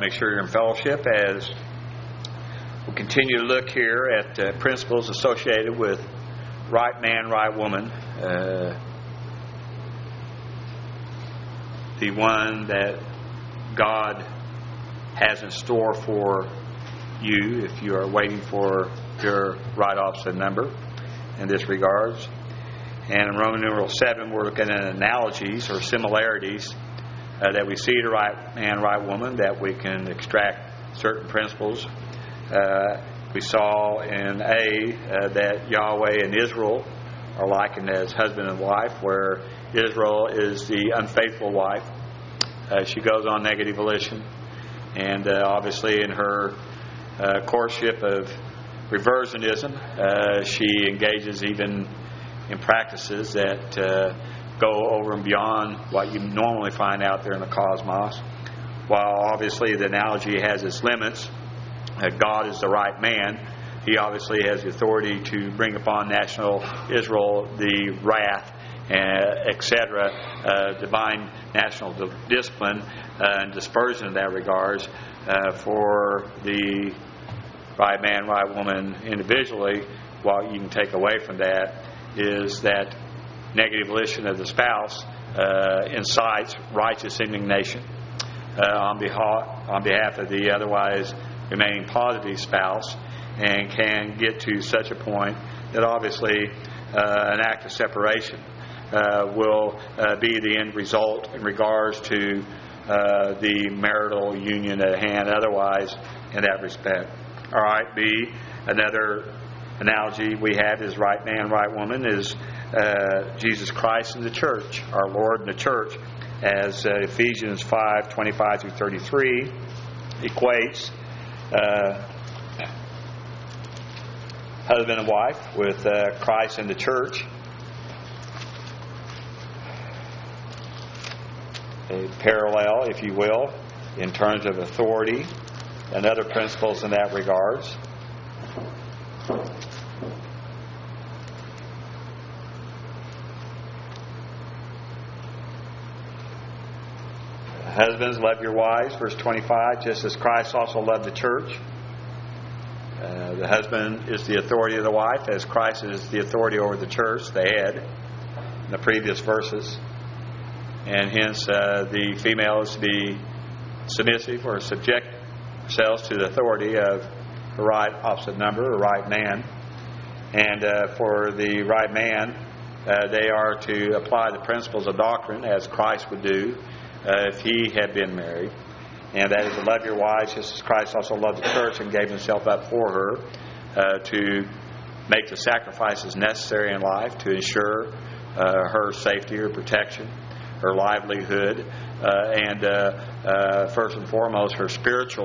make sure you're in fellowship as we'll continue to look here at principles associated with right man, right woman. The one that God has in store for you if you are waiting for your right opposite number in this regards. And in Roman numeral 7, we're looking at analogies or similarities that we see to right man, right woman, that we can extract certain principles. We saw in A that Yahweh and Israel are likened as husband and wife, where Israel is the unfaithful wife. She goes on negative volition, and obviously in her courtship of reversionism, she engages even in practices that go over and beyond what you normally find out there in the cosmos. While obviously the analogy has its limits, God is the right man. He obviously has the authority to bring upon national Israel the wrath, etc., divine national discipline and dispersion in that regards for the right man, right woman individually. What you can take away from that is that negative volition of the spouse incites righteous indignation on behalf of the otherwise remaining positive spouse, and can get to such a point that obviously an act of separation will be the end result in regards to the marital union at hand otherwise in that respect. All right, B, another analogy we have is right man, right woman is Jesus Christ and the church, our Lord and the church, as Ephesians 5:25 through 33 equates husband and wife with Christ and the church. A parallel, if you will, in terms of authority and other principles in that regards. Husbands, love your wives, verse 25, just as Christ also loved the church. The husband is the authority of the wife, as Christ is the authority over the church, the head, in the previous verses. And hence the female is to be submissive or subject themselves to the authority of the right opposite number, or right man. And for the right man, they are to apply the principles of doctrine as Christ would do if he had been married. And that is to love your wives just as Christ also loved the church and gave himself up for her, to make the sacrifices necessary in life to ensure her safety, her protection, her livelihood, and first and foremost the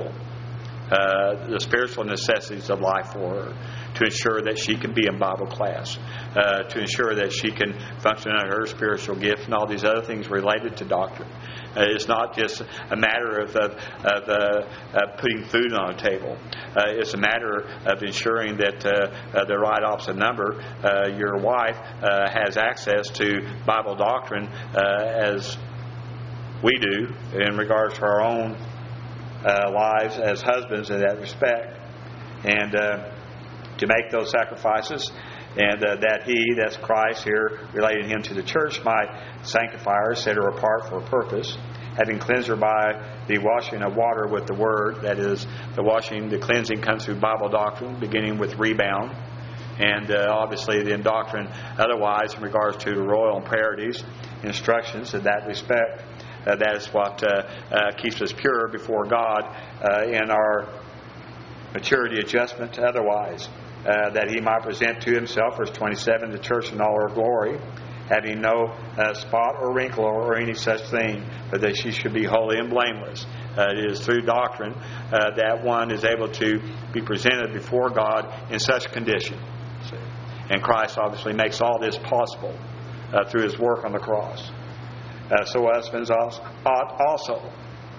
spiritual necessities of life for her, to ensure that she can be in Bible class, to ensure that she can function under her spiritual gift and all these other things related to doctrine. It's not just a matter of putting food on a table. It's a matter of ensuring that the right opposite number, your wife, has access to Bible doctrine as we do in regards to our own lives as husbands in that respect. And to make those sacrifices, and that's Christ here, relating him to the church, might sanctify her, set her apart for a purpose, having cleansed her by the washing of water with the word. That is, the cleansing comes through Bible doctrine, beginning with rebound, and obviously then doctrine otherwise in regards to the royal imperative instructions in that respect. That is what keeps us pure before God in our maturity adjustment otherwise. That he might present to himself, verse 27, the church in all her glory, having no spot or wrinkle or any such thing, but that she should be holy and blameless. It is through doctrine that one is able to be presented before God in such condition. And Christ obviously makes all this possible through his work on the cross. So husbands ought also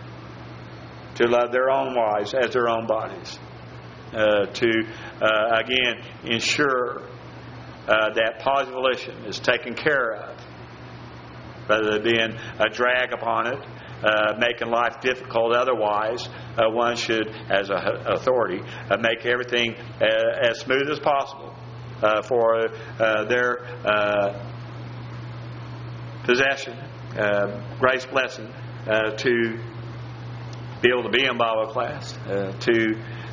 to love their own wives as their own bodies. To again ensure that positive volition is taken care of, rather than being a drag upon it, making life difficult otherwise, one should, as an authority, make everything as smooth as possible for their possession, grace blessing, to be able to be in Bible class, to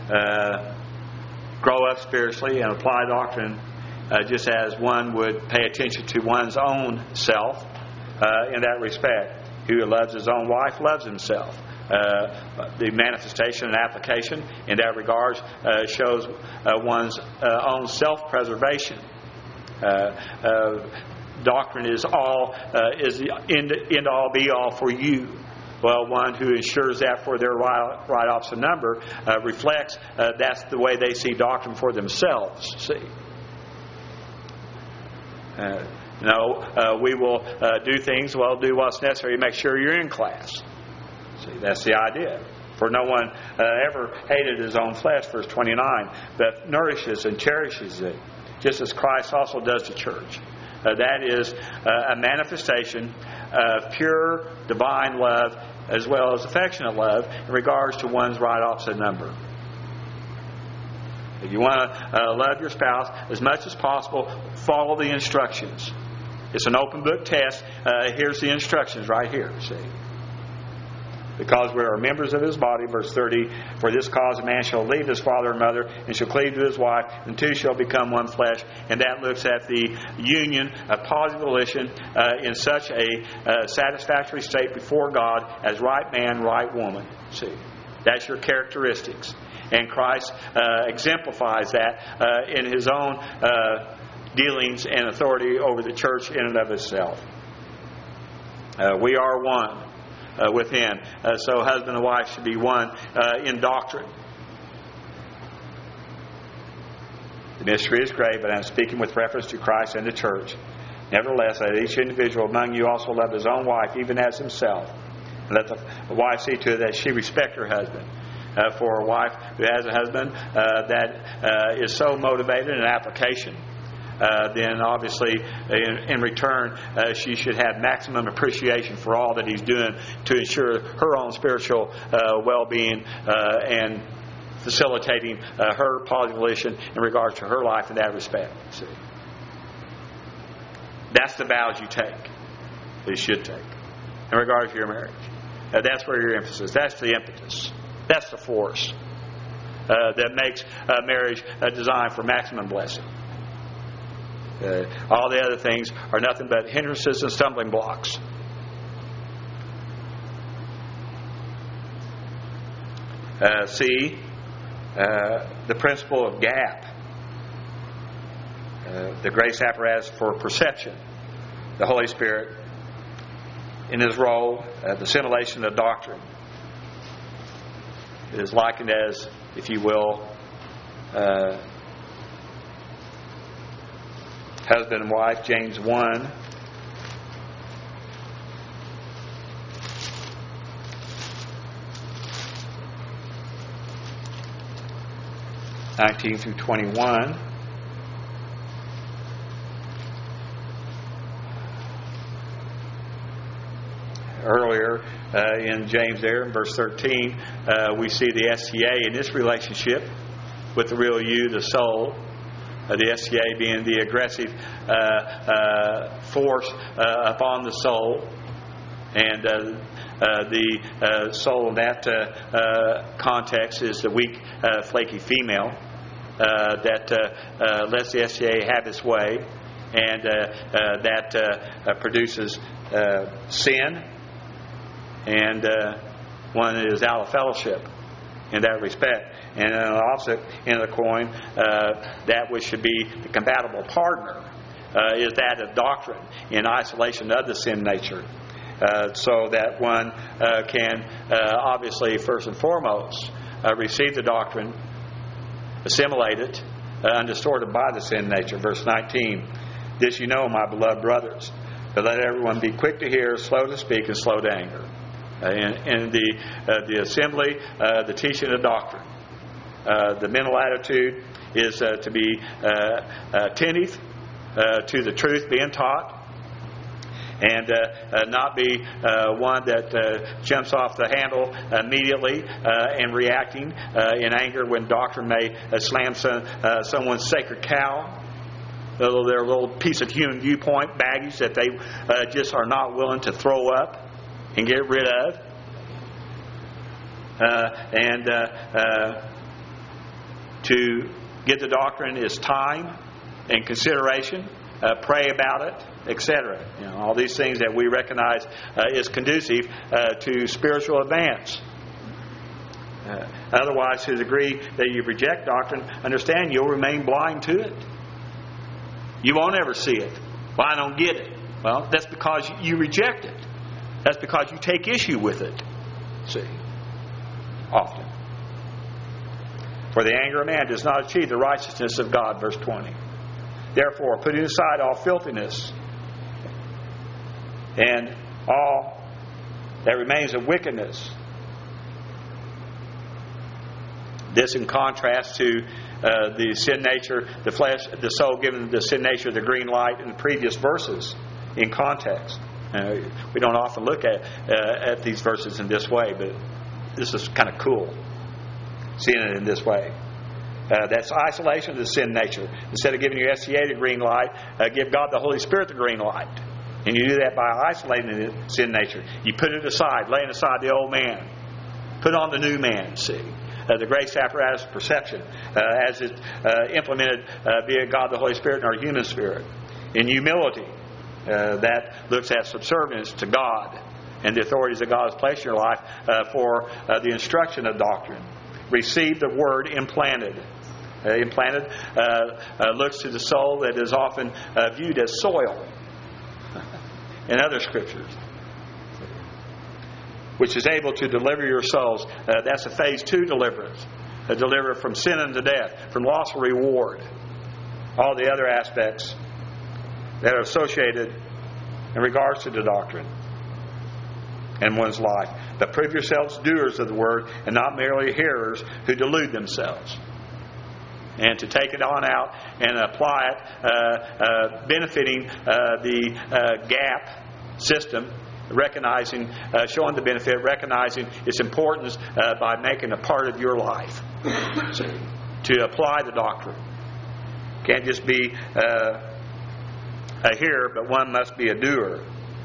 grow up spiritually and apply doctrine just as one would pay attention to one's own self in that respect. He who loves his own wife loves himself. The manifestation and application in that regard shows one's own self-preservation. Doctrine is the end all be all for you. Well, one who ensures that for their right opposite number reflects that's the way they see doctrine for themselves. See, we will do things. Well, do what's necessary to make sure you're in class. See, that's the idea. For no one ever hated his own flesh, verse 29, but nourishes and cherishes it, just as Christ also does the church. That is a manifestation of pure divine love as well as affectionate love in regards to one's right opposite number. If you want to love your spouse as much as possible, follow the instructions. It's an open book test. Here's the instructions right here. See, because we are members of His body, verse 30. For this cause a man shall leave his father and mother, and shall cleave to his wife, and two shall become one flesh. And that looks at the union of positive volition in such a satisfactory state before God as right man, right woman. See, that's your characteristics. And Christ exemplifies that in His own dealings and authority over the church in and of itself. We are one with Him. So husband and wife should be one in doctrine. The mystery is great, but I'm speaking with reference to Christ and the church. Nevertheless, let each individual among you also love his own wife, even as himself. And let the wife see to it that she respect her husband. For a wife who has a husband that is so motivated in application, then obviously in return she should have maximum appreciation for all that he's doing to ensure her own spiritual well-being and facilitating her positive volition in regards to her life in that respect. See? That's the vows you take, that you should take in regards to your marriage. That's where your emphasis, that's the impetus. That's the force that makes marriage designed for maximum blessing. All the other things are nothing but hindrances and stumbling blocks. The principle of gap. The grace apparatus for perception. The Holy Spirit in His role, the assimilation of doctrine. It is likened as, if you will, husband and wife, James 1. (19 through 21). Earlier in James there, in verse 13, we see the STA in this relationship with the real you, the soul. The STA being the aggressive force upon the soul. And the soul in that context is the weak, flaky female that lets the STA have its way. And that produces sin. And one is out of fellowship in that respect. And on the opposite end of the coin, that which should be the compatible partner is that of doctrine in isolation of the sin nature. So that one can obviously, first and foremost, receive the doctrine, assimilate it, undistorted by the sin nature. Verse 19, this you know, my beloved brothers, but let everyone be quick to hear, slow to speak, and slow to anger. In the assembly, the teaching of doctrine. The mental attitude is to be attentive to the truth being taught, and not be one that jumps off the handle immediately and reacting in anger when doctrine may slam someone's sacred cow, their little piece of human viewpoint baggage that they just are not willing to throw up and get rid of. To get the doctrine is time and consideration. Pray about it, etc. All these things that we recognize is conducive to spiritual advance. Otherwise, to the degree that you reject doctrine, understand you'll remain blind to it. You won't ever see it. Well, I don't get it. Well, that's because you reject it. That's because you take issue with it. See? Often. For the anger of man does not achieve the righteousness of God, verse 20. Therefore, putting aside all filthiness and all that remains of wickedness. This in contrast to the sin nature, the flesh, the soul giving the sin nature the green light in the previous verses in context. We don't often look at these verses in this way, but this is kind of cool, seeing it in this way. That's isolation of the sin nature. Instead of giving your SCA the green light, give God the Holy Spirit the green light. And you do that by isolating the sin nature. You put it aside, laying aside the old man. Put on the new man, see. The grace apparatus of perception as it implemented via God the Holy Spirit and our human spirit. In humility, that looks at subservience to God and the authorities that God has placed in your life for the instruction of doctrine. Receive the word implanted. Implanted looks to the soul that is often viewed as soil in other scriptures, which is able to deliver your souls. That's a phase 2 deliverance. Deliver from sin unto death, from loss of reward. All the other aspects that are associated in regards to the doctrine in one's life. But prove yourselves doers of the word and not merely hearers who delude themselves. And to take it on out and apply it, benefiting the GAP system, recognizing, showing the benefit, recognizing its importance by making a part of your life. So, to apply the doctrine. Can't just be a hearer, but one must be a doer.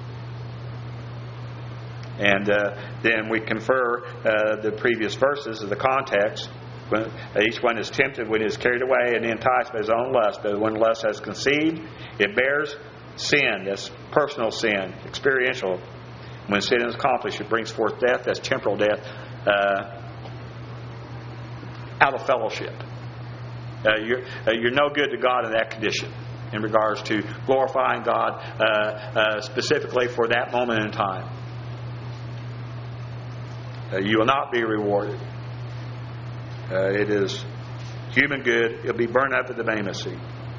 And then we confer the previous verses of the context. When each one is tempted when he is carried away and enticed by his own lust. But when lust has conceived, it bears sin. That's personal sin, experiential. When sin is accomplished, it brings forth death. That's temporal death. Out of fellowship. You're no good to God in that condition in regards to glorifying God specifically for that moment in time. You will not be rewarded. It is human good. It'll be burned up at the Bema seat.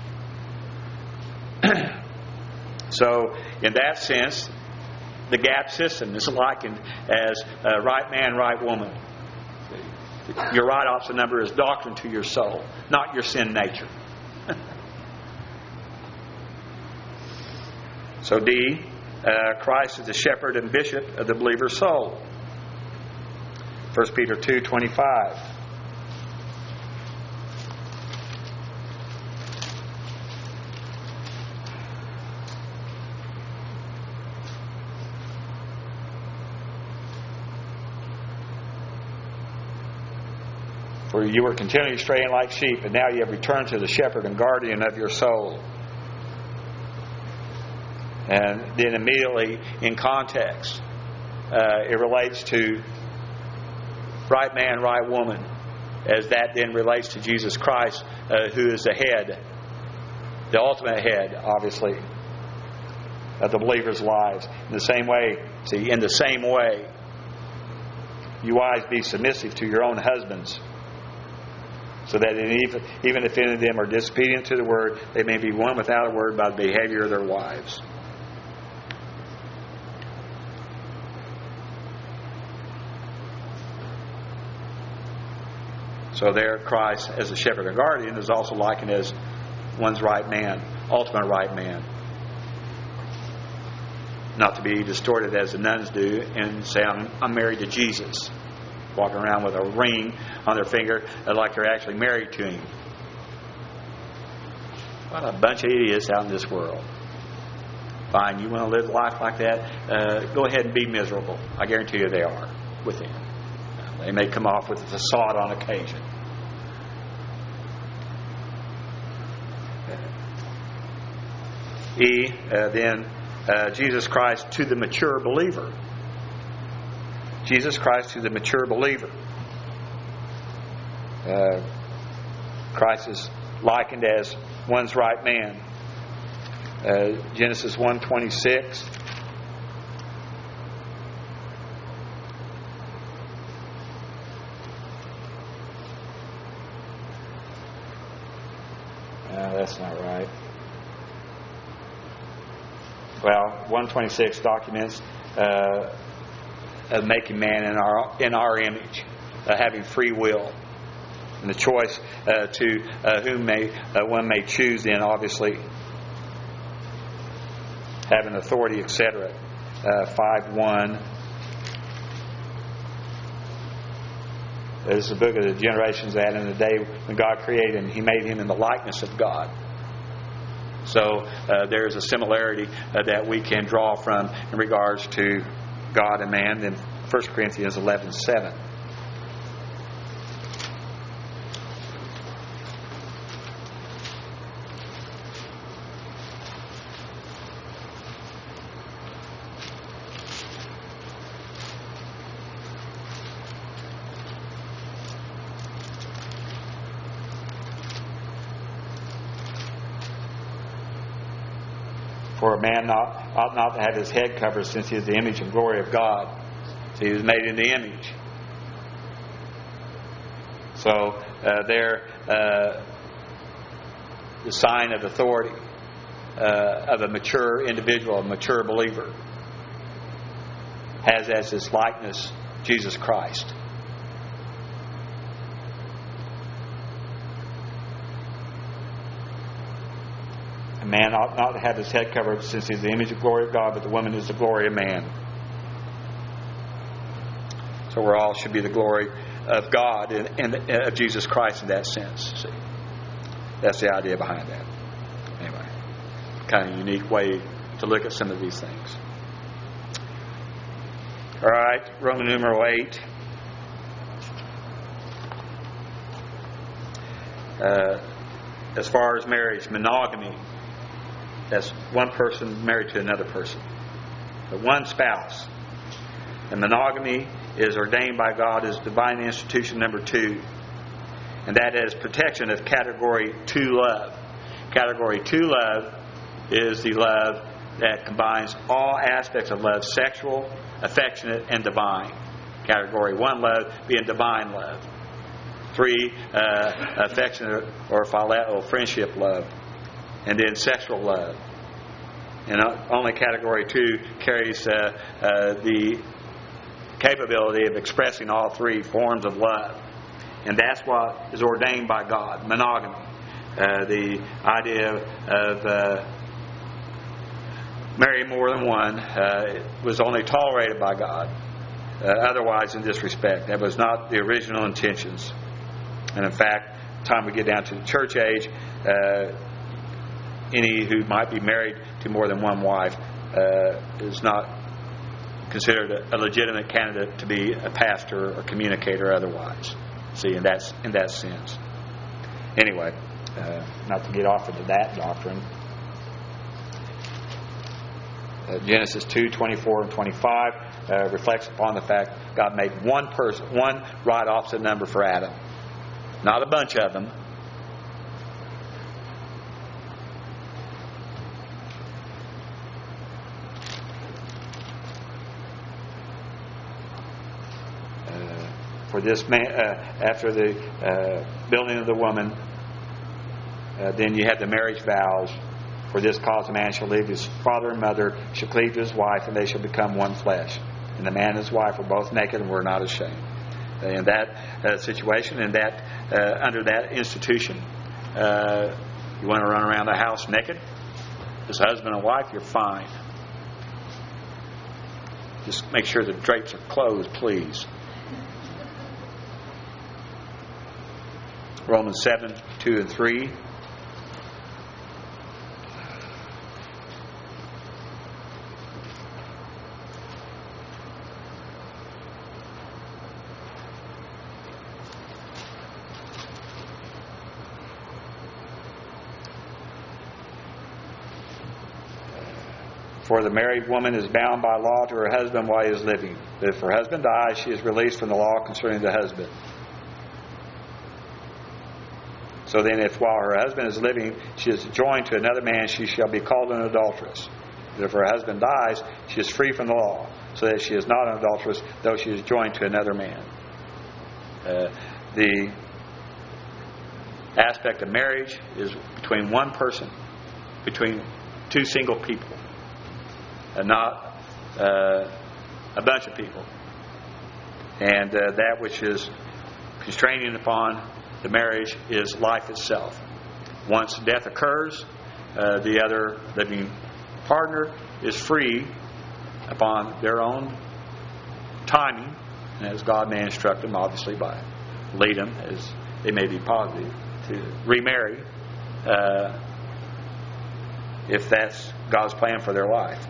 So, in that sense, the GAP system is likened as right man, right woman. Your right opposite number is doctrine to your soul, not your sin nature. So D, Christ is the shepherd and bishop of the believer's soul. 1 Peter 2:25. For you were continually straying like sheep, and now you have returned to the shepherd and guardian of your soul. And then immediately in context, it relates to right man, right woman, as that then relates to Jesus Christ, who is the head, the ultimate head, obviously, of the believer's lives. In the same way, you wives be submissive to your own husbands, so that even if any of them are disobedient to the word, they may be won without a word by the behavior of their wives. So there, Christ, as a shepherd and guardian, is also likened as one's right man, ultimate right man. not to be distorted as the nuns do and say, I'm married to Jesus, walking around with a ring on their finger like they're actually married to Him. What a bunch of idiots out in this world. Fine, you want to live life like that? Go ahead and be miserable. I guarantee you they are with Him. They may come off with a facade on occasion. Then Jesus Christ to the mature believer. Jesus Christ to the mature believer. Christ is likened as one's right man. Genesis 1:26. That's not right. Well, 1:26 documents of making man in our image, having free will, and the choice to whom one may choose. Then, obviously, having authority, etc. 5:1. This is the book of the generations that in the day when God created him, He made him in the likeness of God. So there's a similarity that we can draw from in regards to God and man. Then 1 Corinthians 11:7. For a man ought not to have his head covered, since he is the image and glory of God. So he was made in the image. So the sign of authority of a mature individual, a mature believer, has as his likeness Jesus Christ. A man ought not to have his head covered, since he is the image and glory of God, but the woman is the glory of man. So we all should be the glory of God and of Jesus Christ in that sense. See, that's the idea behind that. Anyway, kind of unique way to look at some of these things. All right, Roman numeral 8. As far as marriage, monogamy. That's one person married to another person. But one spouse. And monogamy is ordained by God as divine institution number 2. And that is protection of category 2 love. Category 2 love is the love that combines all aspects of love: sexual, affectionate, and divine. Category 1 love being divine love. 3, affectionate or phileo, friendship love. And then sexual love. And only category 2 carries the capability of expressing all 3 forms of love. And that's what is ordained by God, monogamy. The idea of marrying more than one was only tolerated by God. Otherwise, in this respect, that was not the original intentions. And in fact, by the time we get down to the church age, any who might be married to more than one wife is not considered a legitimate candidate to be a pastor or communicator otherwise. See, in that sense. Anyway, not to get off into that doctrine. Genesis 2:24 and 25 reflects upon the fact God made one person, one right opposite number for Adam. Not a bunch of them. For this man, after the building of the woman, then you have the marriage vows. For this cause a man shall leave his father and mother, shall cleave to his wife, and they shall become one flesh. And the man and his wife were both naked and were not ashamed. In that situation, and that under that institution, you want to run around the house naked as husband and wife, you're fine. Just make sure the drapes are closed, please. Romans 7, 2 and 3. For the married woman is bound by law to her husband while he is living. But if her husband dies, she is released from the law concerning the husband. So then, if while her husband is living, she is joined to another man, she shall be called an adulteress. But if her husband dies, she is free from the law, so that she is not an adulteress, though she is joined to another man. The aspect of marriage is between one person, between two single people, and not a bunch of people. And that which is constraining upon the marriage is life itself. Once death occurs, the other living partner is free upon their own timing, as God may instruct them, obviously, by lead them, as they may be positive, to remarry if that's God's plan for their life.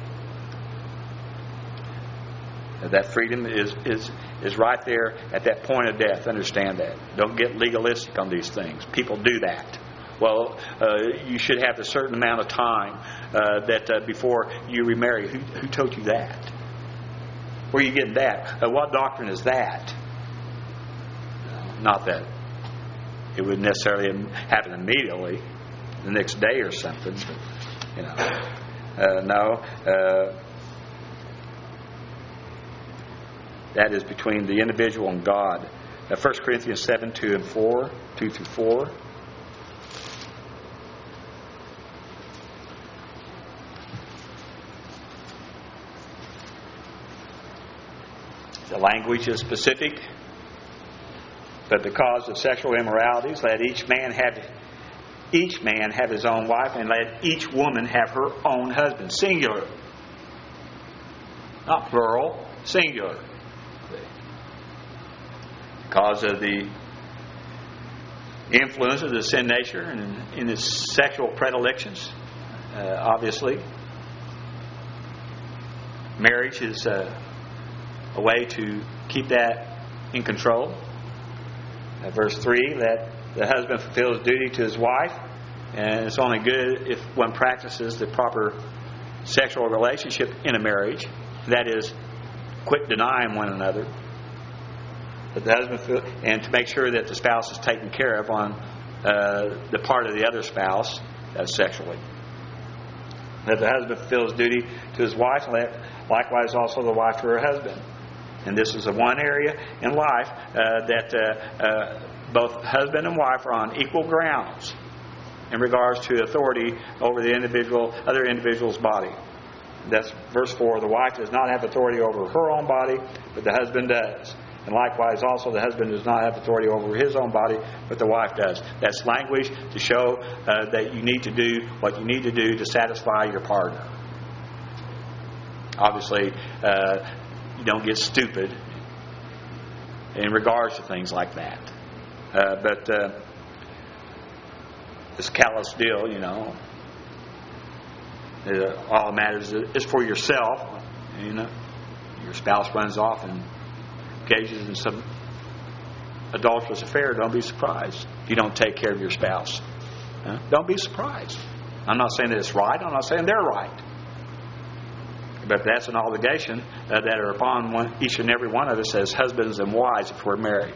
That freedom is right there at that point of death. Understand that. Don't get legalistic on these things. People do that. Well, you should have a certain amount of time that before you remarry. Who told you that? Where are you getting that? What doctrine is that? Not that it would necessarily happen immediately, the next day or something. But, no. That is between the individual and God. 1 Corinthians 7, 2 and 4, 2 through 4. The language is specific. But because of sexual immoralities, let each man have his own wife, and let each woman have her own husband. Singular. Not plural. Singular. Because of the influence of the sin nature and in its sexual predilections, obviously, marriage is a way to keep that in control. Verse 3, that the husband fulfills duty to his wife, and it's only good if one practices the proper sexual relationship in a marriage. That is, quit denying one another. But the husband, and to make sure that the spouse is taken care of on the part of the other spouse sexually. That the husband fulfills duty to his wife, likewise also the wife to her husband. And this is the one area in life that both husband and wife are on equal grounds in regards to authority over the other individual's body. That's verse 4. The wife does not have authority over her own body, but the husband does. And likewise also the husband does not have authority over his own body, but the wife does. That's language to show that you need to do what you need to do to satisfy your partner. Obviously, you don't get stupid in regards to things like that. But this callous deal, all that matters is for yourself. Your spouse runs off and engages in some adulterous affair. Don't be surprised if you don't take care of your spouse. Don't be surprised. I'm not saying that it's right. I'm not saying they're right. But that's an obligation that are upon each and every one of us as husbands and wives if we're married.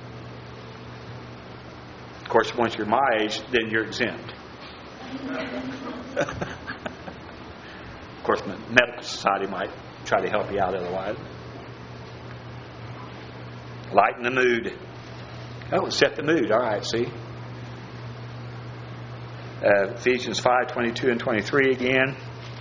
Of course, once you're my age, then you're exempt. Of course, the medical society might try to help you out otherwise. Lighten the mood. Oh, set the mood. All right, see. Ephesians 5, 22 and 23 again.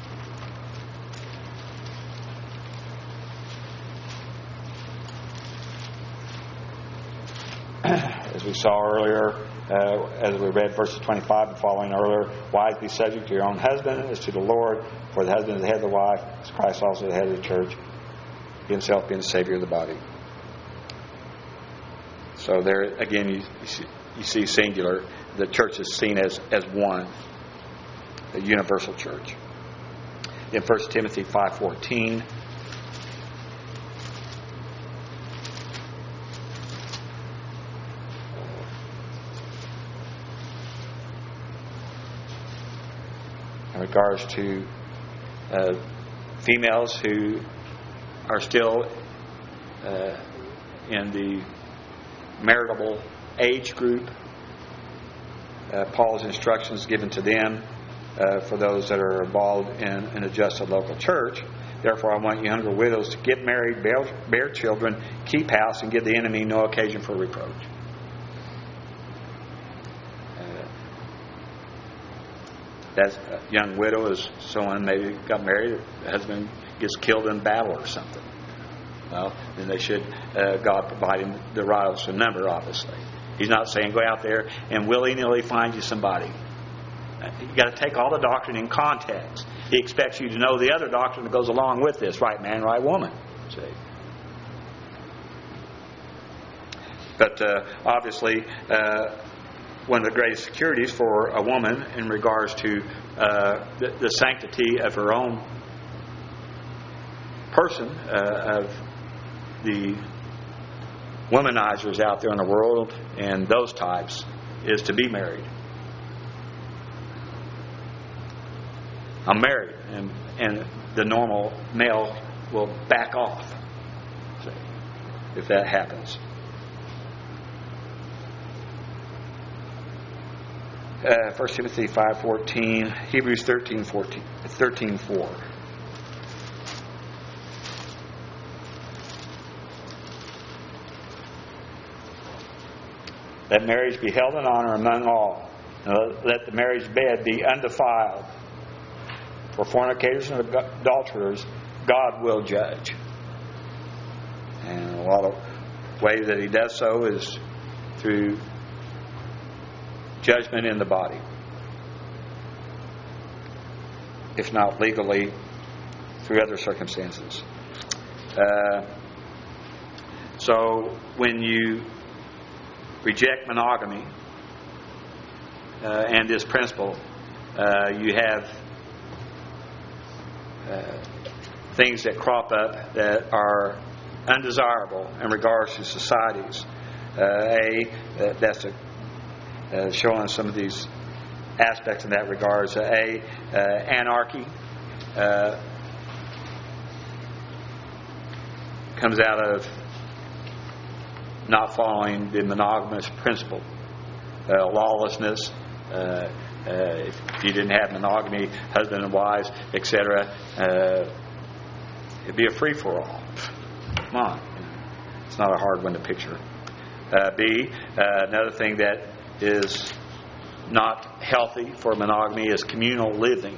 As we saw earlier, as we read verses 25 and following earlier, wives, be subject to your own husband as to the Lord, for the husband is the head of the wife, as Christ also the head of the church, Himself being the Savior of the body. So there again, you see singular. The church is seen as one, the universal church. In 1 Timothy 5:14, in regards to females who are still in the maritable age group, Paul's instructions given to them for those that are involved in a just and local church. Therefore, I want younger widows to get married, bear children, keep house, and give the enemy no occasion for reproach. That young widow is someone maybe got married, the husband gets killed in battle or something. Well, then they should, God provide him the right number, obviously. He's not saying go out there and willy-nilly find you somebody. You've got to take all the doctrine in context. He expects you to know the other doctrine that goes along with this. Right man, right woman. See? But obviously, one of the greatest securities for a woman in regards to the sanctity of her own person, of the womanizers out there in the world and those types, is to be married. I'm married, and the normal male will back off if that happens. 1 Timothy 5:14, Hebrews 13:4. Let marriage be held in honor among all. Let the marriage bed be undefiled. For fornicators and adulterers, God will judge. And a lot of ways that He does so is through judgment in the body. If not legally, through other circumstances. So when you reject monogamy and this principle, you have things that crop up that are undesirable in regards to societies. That's showing some of these aspects in that regards. Anarchy comes out of not following the monogamous principle. Lawlessness. If you didn't have monogamy, husband and wives, etc., it'd be a free-for-all. Come on. It's not a hard one to picture. Another thing that is not healthy for monogamy is communal living.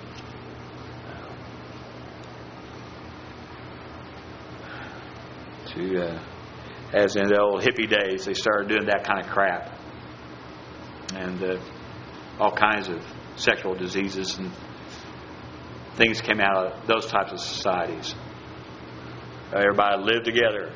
As in the old hippie days, they started doing that kind of crap. And all kinds of sexual diseases and things came out of those types of societies. Everybody lived together.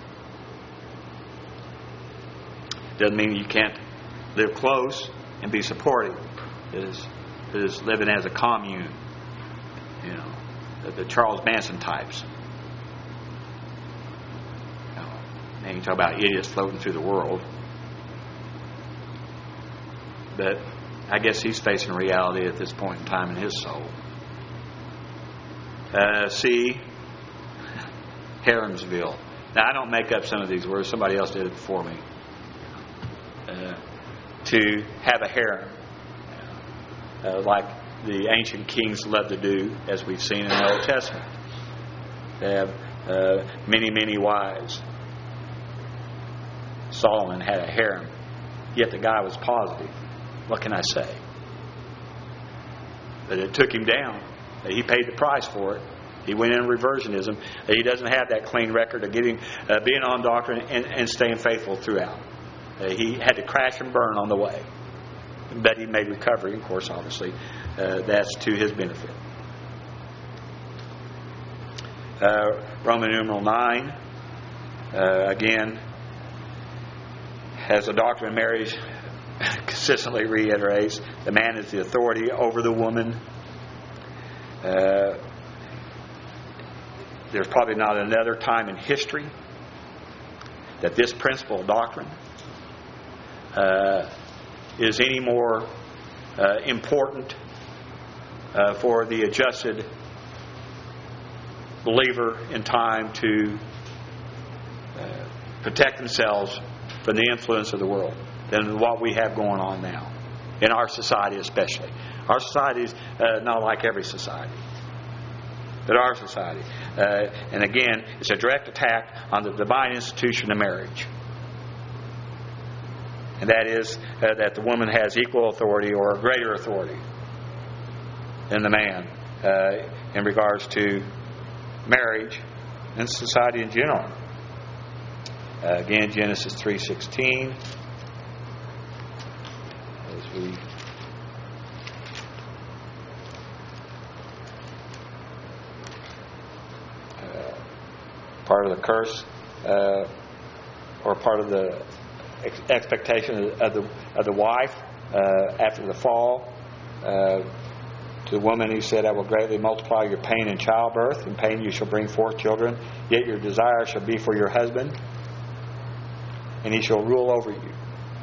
Doesn't mean you can't live close and be supportive. It is living as a commune. You know, the Charles Manson types. And you talk about idiots floating through the world. But I guess he's facing reality at this point in time in his soul. Haremsville. Now, I don't make up some of these words. Somebody else did it before me. To have a harem. Like the ancient kings loved to do, as we've seen in the Old Testament. They have many, many wives. Solomon had a harem. Yet the guy was positive. What can I say? But it took him down. He paid the price for it. He went in reversionism. He doesn't have that clean record of being on doctrine and staying faithful throughout. He had to crash and burn on the way. But he made recovery, of course, obviously. That's to his benefit. Roman numeral 9, again, as the doctrine of marriage consistently reiterates, the man is the authority over the woman. There's probably not another time in history that this principle of doctrine is any more important for the adjusted believer in time to protect themselves from the influence of the world than what we have going on now, in our society especially. Our society is not like every society, but our society. And again, it's a direct attack on the divine institution of marriage. And that is that the woman has equal authority or greater authority than the man in regards to marriage and society in general. Again, Genesis 3:16. As we part of the curse or part of the expectation of the wife after the fall. To the woman he said, I will greatly multiply your pain in childbirth. In pain you shall bring forth children. Yet your desire shall be for your husband, and he shall rule over you.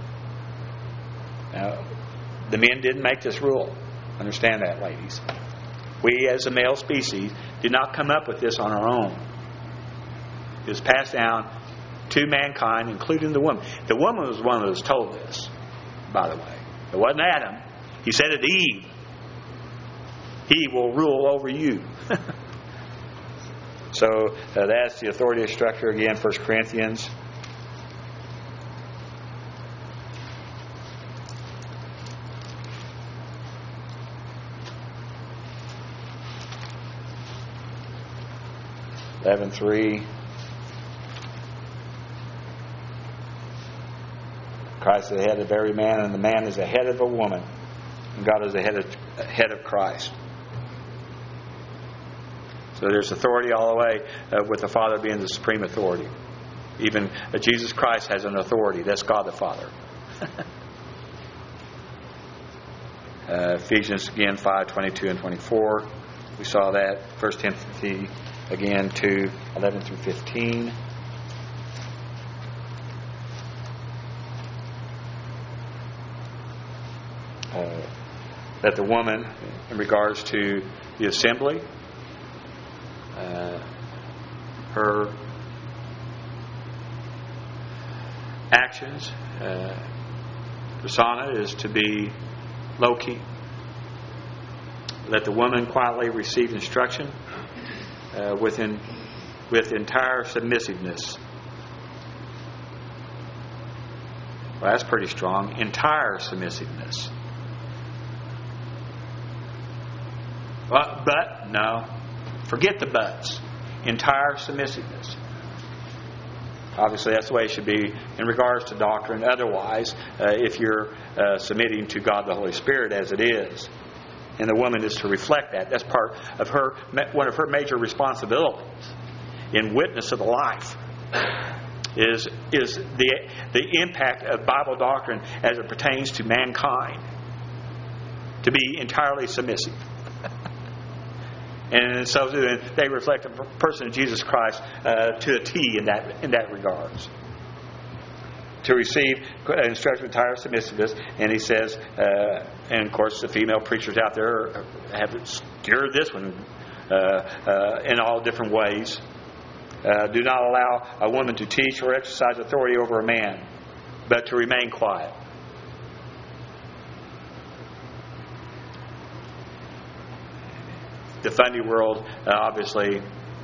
Now, the men didn't make this rule. Understand that, ladies. We as a male species did not come up with this on our own. It was passed down to mankind, including the woman. The woman was the one that was told this, by the way. It wasn't Adam. He said it to Eve. He will rule over you. So that's the authoritative structure again, 1 Corinthians. (11:3). Christ is the head of every man, and the man is the head of a woman, and God is the head of Christ. So there's authority all the way, with the Father being the supreme authority. Even Jesus Christ has an authority. That's God the Father. Ephesians again 5:22 and 24. We saw that. 1 Timothy again 2:11 through 15. That the woman, in regards to the assembly, her actions, persona is to be low-key. Let the woman quietly receive instruction with entire submissiveness. Well, that's pretty strong. Entire submissiveness. But, no. Forget the buts. Entire submissiveness. Obviously, that's the way it should be in regards to doctrine. Otherwise, if you're submitting to God the Holy Spirit as it is, and the woman is to reflect that. That's part of one of her major responsibilities in witness of the life. Is the impact of Bible doctrine as it pertains to mankind. To be entirely submissive. And in so doing, they reflect the person of Jesus Christ to a T in that regards. To receive instruction of entire submissiveness, and he says, and of course the female preachers out there have skewered this one in all different ways. Do not allow a woman to teach or exercise authority over a man, but to remain quiet. The Fundy world, obviously,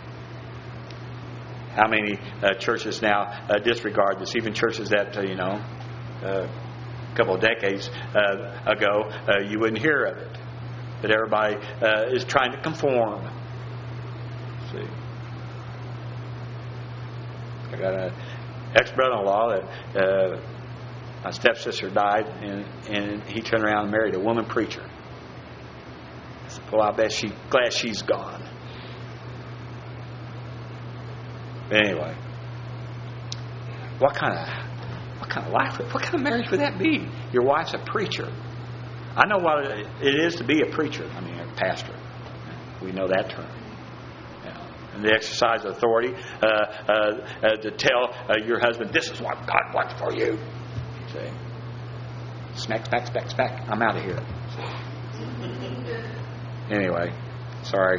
how many churches now disregard this? Even churches that, a couple of decades ago, you wouldn't hear of it. But everybody is trying to conform. See, I got an ex-brother-in-law that my stepsister died, and he turned around and married a woman preacher. Well, I bet glad she's gone. But anyway, what kind of life, what kind of marriage would that be? Your wife's a preacher. I know what it is to be a preacher. I mean, a pastor. We know that term. And the exercise of authority to tell your husband, this is what God wants for you. See? Smack, smack, smack, smack. I'm out of here. Anyway, sorry.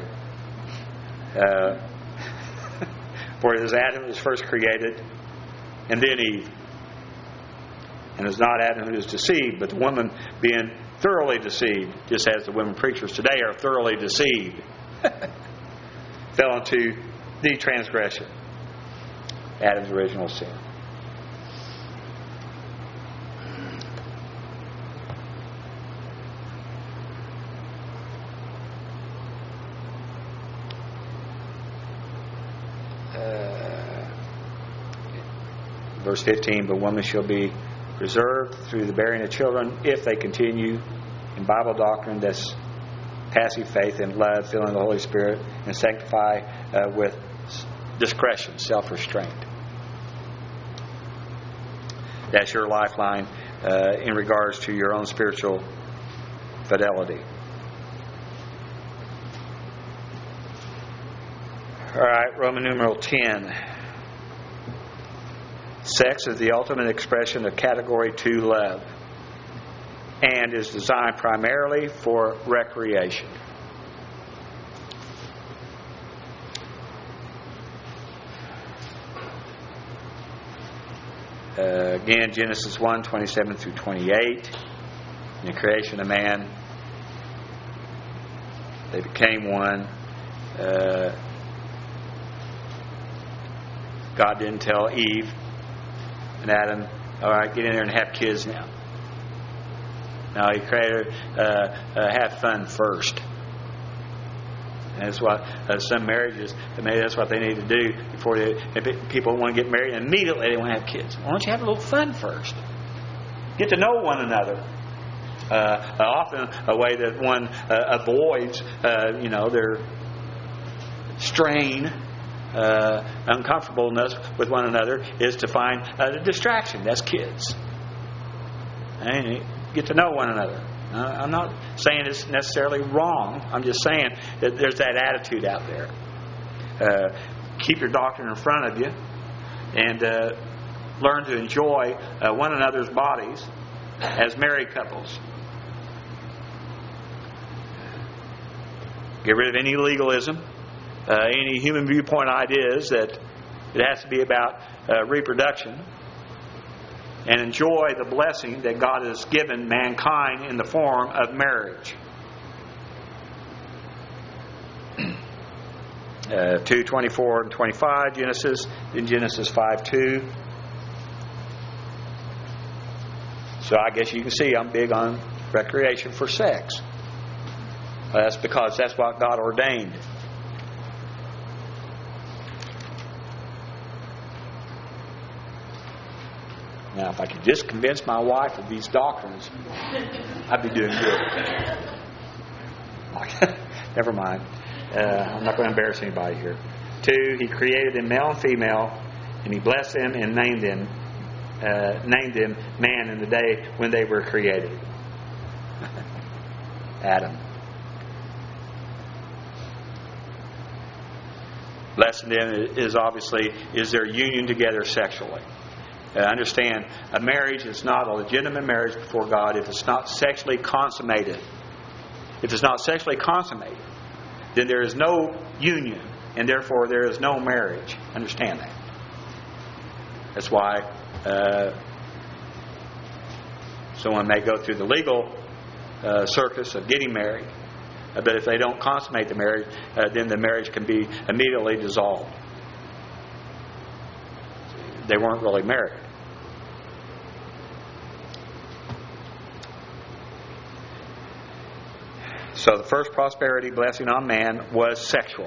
For it is Adam who was first created, and then Eve. And it's not Adam who is deceived, but the woman being thoroughly deceived, just as the women preachers today are thoroughly deceived, fell into the transgression, Adam's original sin. Verse 15, but woman shall be preserved through the bearing of children if they continue in Bible doctrine, that's passive faith and love, filling the Holy Spirit, and sanctify with discretion, self-restraint. That's your lifeline in regards to your own spiritual fidelity. All right, Roman numeral 10. Sex is the ultimate expression of Category 2 love and is designed primarily for recreation. Again, Genesis 1, 27 through 28. In the creation of man, they became one. God didn't tell Eve and Adam, all right, get in there and have kids now. No, He created have fun first. And that's what some marriages, maybe that's what they need to do before people want to get married. And immediately they want to have kids. Why don't you have a little fun first? Get to know one another. Often a way that one avoids, their strain, uncomfortableness with one another is to find a distraction. That's kids. And get to know one another. I'm not saying it's necessarily wrong. I'm just saying that there's that attitude out there. Keep your doctrine in front of you and learn to enjoy one another's bodies as married couples. Get rid of any legalism, any human viewpoint ideas that it has to be about reproduction. And enjoy the blessing that God has given mankind in the form of marriage. 2:24 and 25 Genesis, in Genesis 5:2. So I guess you can see I'm big on recreation for sex. That's because that's what God ordained. Now, if I could just convince my wife of these doctrines, I'd be doing good. Never mind. I'm not going to embarrass anybody here. 2, He created them male and female, and He blessed them and named them man in the day when they were created. Adam. Blessing them is their union together sexually. Understand, a marriage is not a legitimate marriage before God if it's not sexually consummated. If it's not sexually consummated, then there is no union, and therefore there is no marriage. Understand that. That's why someone may go through the legal circus of getting married, but if they don't consummate the marriage, then the marriage can be immediately dissolved. They weren't really married. So the first prosperity blessing on man was sexual,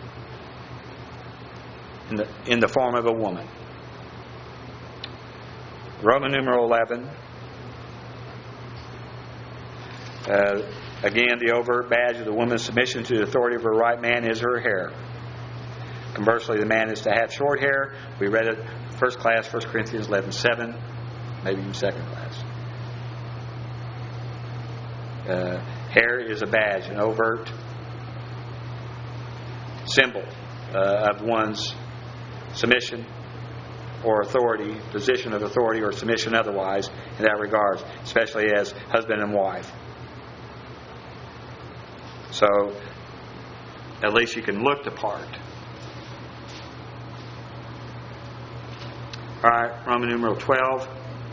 in the form of a woman. Roman numeral 11. Again, the overt badge of the woman's submission to the authority of her right man is her hair. Conversely, the man is to have short hair. We read it first class, 1 Corinthians 11:7, maybe even second class. Hair is a badge, an overt symbol of one's submission or authority, position of authority or submission otherwise in that regard, especially as husband and wife. So, at least you can look the part. All right, Roman numeral 12.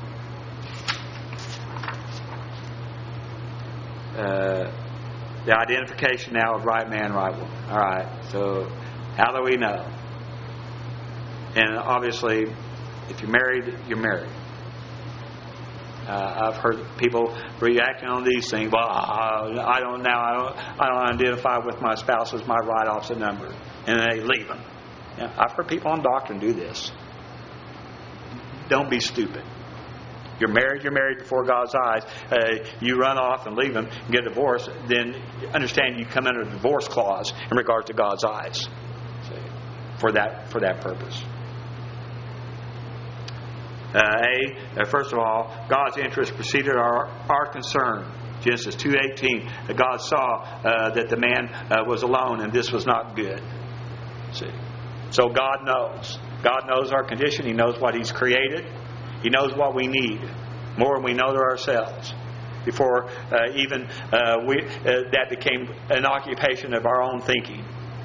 The identification now of right man, right woman. All right, so how do we know? And obviously, if you're married, you're married. I've heard people reacting on these things. Well, I don't identify with my spouse as my right opposite number, and they leave them. Yeah, I've heard people on doctrine do this. Don't be stupid. You're married before God's eyes. You run off and leave them and get a divorce, then understand you come under the divorce clause in regard to God's eyes. For that purpose. First of all, God's interest preceded our concern. Genesis 2:18. God saw that the man was alone and this was not good. See? So God knows. God knows our condition. He knows what He's created. He knows what we need more than we know to ourselves. Before that became an occupation of our own thinking.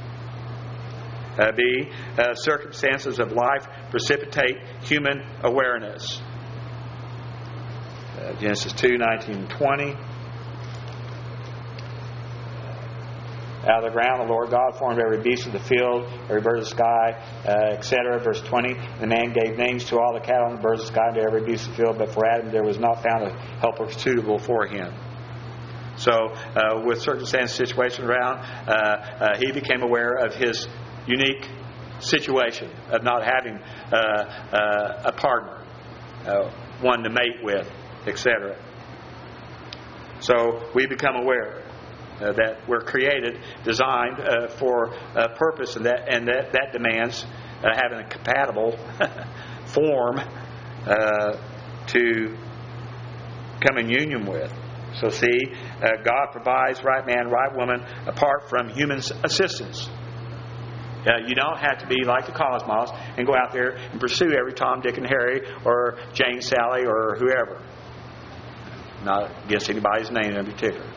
B. Circumstances of life precipitate human awareness. Genesis 2:19-20. Out of the ground the Lord God formed every beast of the field, every bird of the sky, etc. Verse 20. The man gave names to all the cattle and the birds of the sky and to every beast of the field, but for Adam there was not found a helper suitable for him. So, with circumstances, situations around, he became aware of his unique situation of not having a partner, one to mate with, etc. So we become aware that we're created, designed for a purpose, and that demands having a compatible form to come in union with. So see, God provides right man, right woman apart from human assistance. You don't have to be like the cosmos and go out there and pursue every Tom, Dick, and Harry or Jane, Sally, or whoever. Not against anybody's name in particular.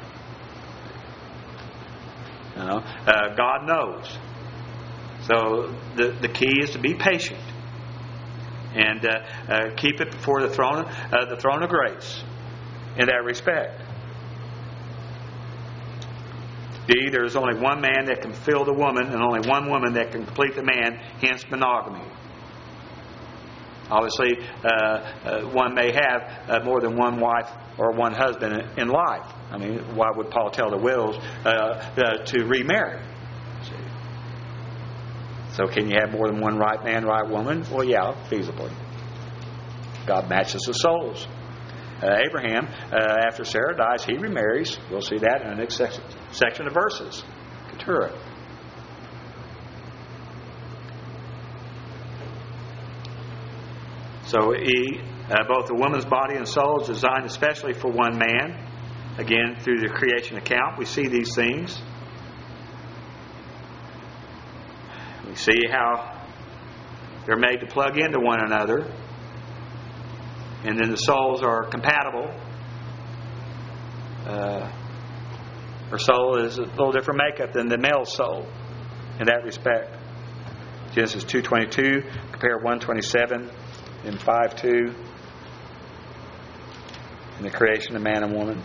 God knows. So the key is to be patient and keep it before the throne of grace in that respect. D. There is only one man that can fill the woman and only one woman that can complete the man, hence monogamy. Obviously, one may have more than one wife or one husband in life. I mean, why would Paul tell the widows to remarry? See? So can you have more than one right man, right woman? Well, yeah, feasibly. God matches the souls. Abraham, after Sarah dies, he remarries. We'll see that in the next section of verses. Keturah. So both the woman's body and soul is designed especially for one man. Again, through the creation account, we see these things. We see how they're made to plug into one another. And then the souls are compatible. Her soul is a little different makeup than the male soul in that respect. Genesis 2:22, compare 1:27 and 5:2 in the creation of man and woman.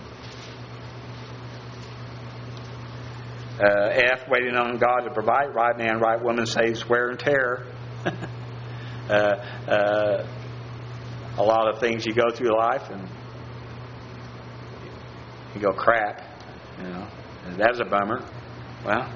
F, waiting on God to provide right man, right woman saves wear and tear. A lot of things you go through life and you go crap, and that's a bummer. Well,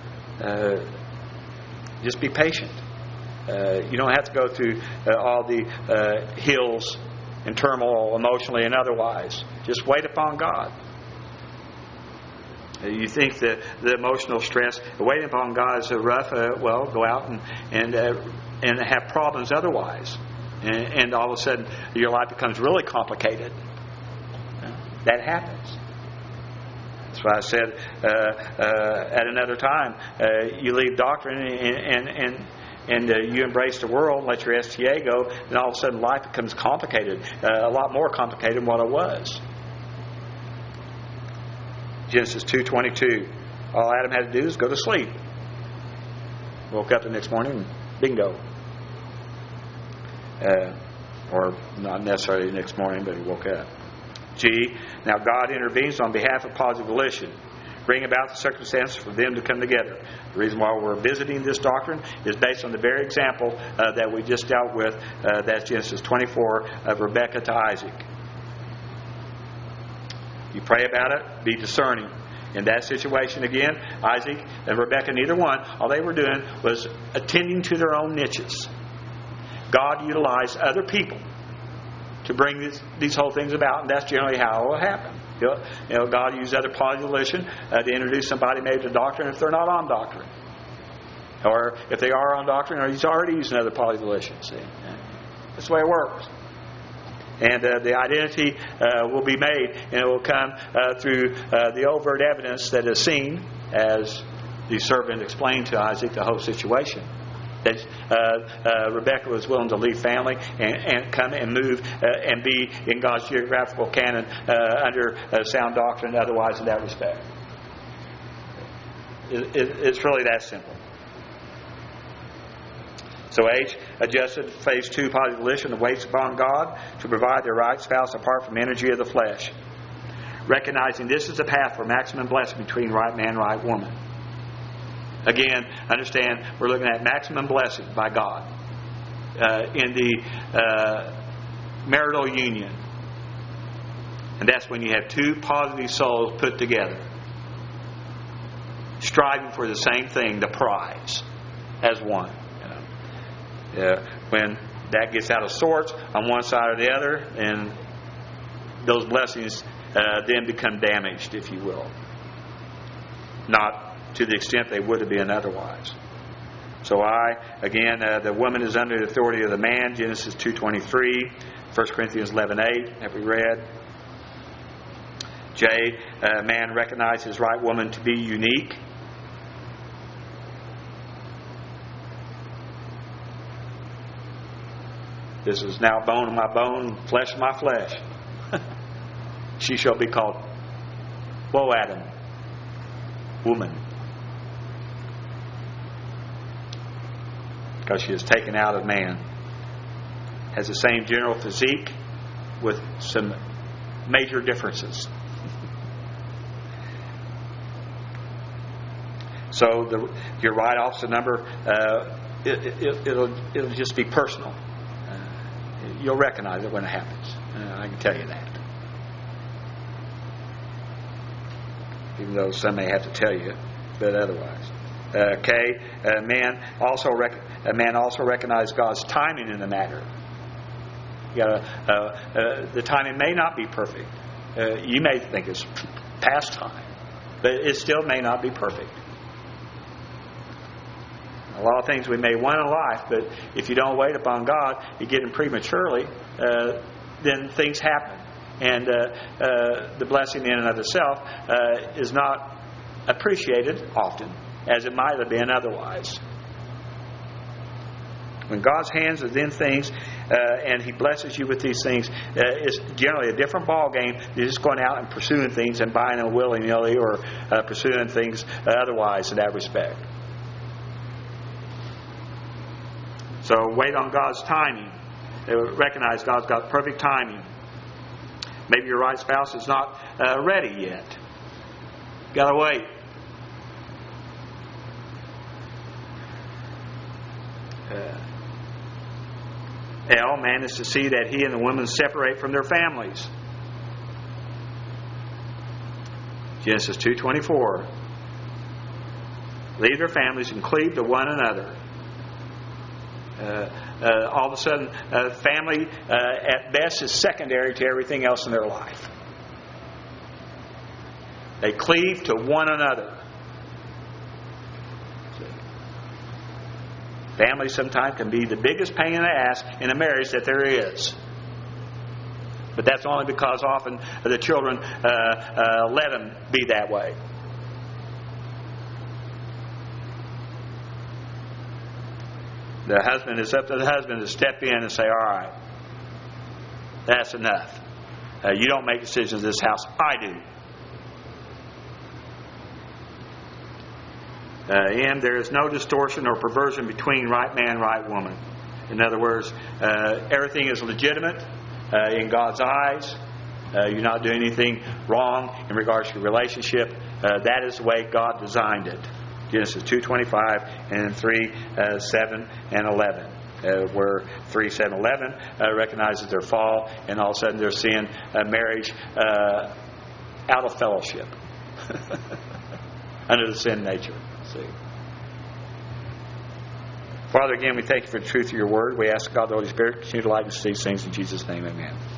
just be patient. You don't have to go through all the hills and turmoil emotionally and otherwise. Just wait upon God. You think the emotional stress, waiting upon God is rough. Well, go out and have problems otherwise, and all of a sudden your life becomes really complicated. That happens. That's why I said at another time, you leave doctrine and you embrace the world, let your STA go, and all of a sudden life becomes complicated, a lot more complicated than what it was. Genesis 2:22. All Adam had to do is go to sleep. Woke up the next morning, bingo. Or not necessarily the next morning, but he woke up. G. Now God intervenes on behalf of positive volition, bring about the circumstances for them to come together. The reason why we're visiting this doctrine is based on the very example that we just dealt with. That's Genesis 24 of Rebekah to Isaac. You pray about it, be discerning. In that situation again, Isaac and Rebekah, neither one, all they were doing was attending to their own niches. God utilized other people to bring these whole things about, and that's generally how it will happen. You know, God used other positive volition to introduce somebody maybe to doctrine if they're not on doctrine. Or if they are on doctrine, or He's already using other positive volition. See? That's the way it works. And the identity will be made, and it will come through the overt evidence that is seen, as the servant explained to Isaac the whole situation. That Rebekah was willing to leave family and come and move and be in God's geographical canon under sound doctrine, otherwise in that respect. It's really that simple. So H, adjusted phase 2 positive volition waits upon God to provide their right spouse apart from energy of the flesh. Recognizing this is the path for maximum blessing between right man and right woman. Again, understand we're looking at maximum blessing by God in the marital union. And that's when you have two positive souls put together, striving for the same thing, the prize, as one. When that gets out of sorts on one side or the other, and those blessings then become damaged, if you will. Not to the extent they would have been otherwise. So the woman is under the authority of the man, Genesis 2:23, 1 Corinthians 11:8, have we read? J, man recognizes his right woman to be unique. This is now bone of my bone, flesh of my flesh. She shall be called Adam, woman. Because she is taken out of man. Has the same general physique with some major differences. So your right officer number, it'll just be personal. You'll recognize it when it happens. I can tell you that. Even though some may have to tell you, but otherwise. A man also recognizes God's timing in the matter. The timing may not be perfect. You may think it's past time, but it still may not be perfect. A lot of things we may want in life, but if you don't wait upon God, you get them prematurely, then things happen. And the blessing in and of itself is not appreciated often, as it might have been otherwise. When God's hands are in things and He blesses you with these things, it's generally a different ball game than just going out and pursuing things and buying them willy-nilly or pursuing things otherwise in that respect. So wait on God's timing. Recognize God's got perfect timing. Maybe your right spouse is not ready yet. Got to wait. L, man is to see that he and the woman separate from their families. Genesis 2:24. Leave their families and cleave to one another. All of a sudden, family at best is secondary to everything else in their life. They cleave to one another. Family sometimes can be the biggest pain in the ass in a marriage that there is. But that's only because often the children let them be that way. The husband, it's up to the husband to step in and say, all right, that's enough. You don't make decisions in this house. I do. And there is no distortion or perversion between right man, right woman. In other words, everything is legitimate in God's eyes. You're not doing anything wrong in regards to your relationship. That is the way God designed it. Genesis 2:25 and 3:7 and 11. Where 3, 7, 11 recognizes their fall, and all of a sudden they're seeing marriage out of fellowship under the sin nature. See. Father, again, we thank you for the truth of your word. We ask God, the Holy Spirit, continue to light us these things in Jesus' name. Amen.